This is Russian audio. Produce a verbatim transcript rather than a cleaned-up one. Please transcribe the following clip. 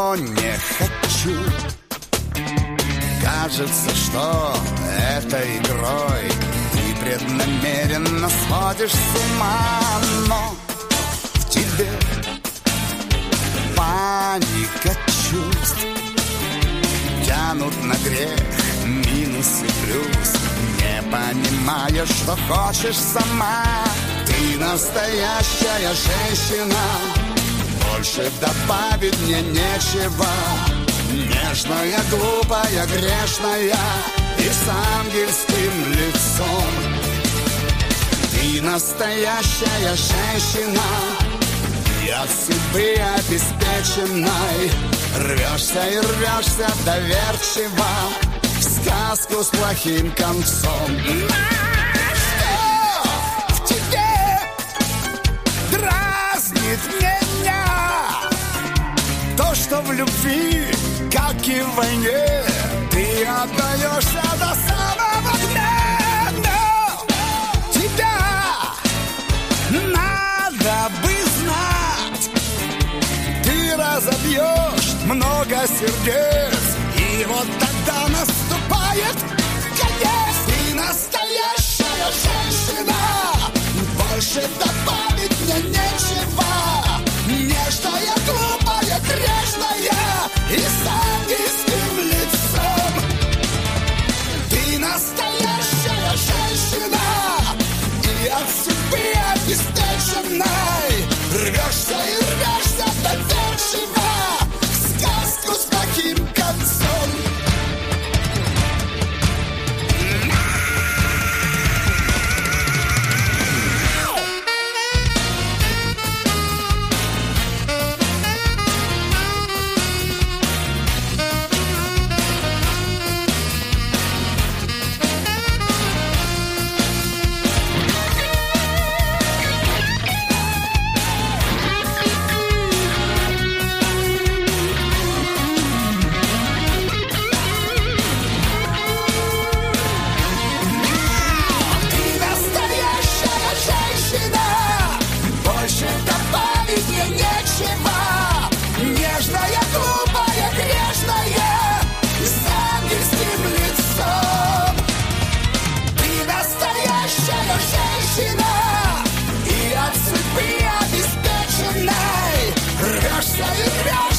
но не хочу. Кажется, что этой игрой ты преднамеренно сводишь с ума, но в тебе паника чувств тянут на грех минус и плюс, не понимая, что хочешь сама. Ты настоящая женщина, больше добавить мне нечего. Нежная, глупая, грешная и с ангельским лицом. Ты настоящая женщина, и от судьбы обеспеченной рвешься и рвешься доверчиво в сказку с плохим концом. Что в тебе дразнит меня? То, что в любви, как и в войне, ты отдаешься до самого дна. Но тебя надо бы знать, ты разобьешь много сердец, и вот тогда наступает конец. Ты настоящая женщина, больше добавить мне нечего. Нежная, глупая, грешная и с ангельским лицом. Ты настоящая женщина, и от судьбы обеспеченной рвешься и рвешься доверчиво в сказку с плохим концом. И от судьбы обеспеченной рвешься и рвешься